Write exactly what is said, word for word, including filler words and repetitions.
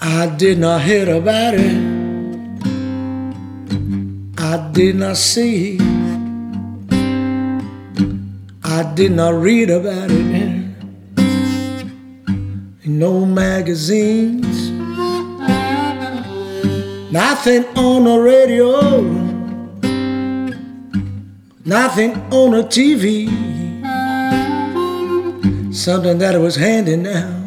I did not hear about it. I did not see. I did not read about it in, in no magazines. Nothing on the radio. Nothing on the T V. Something that was handing down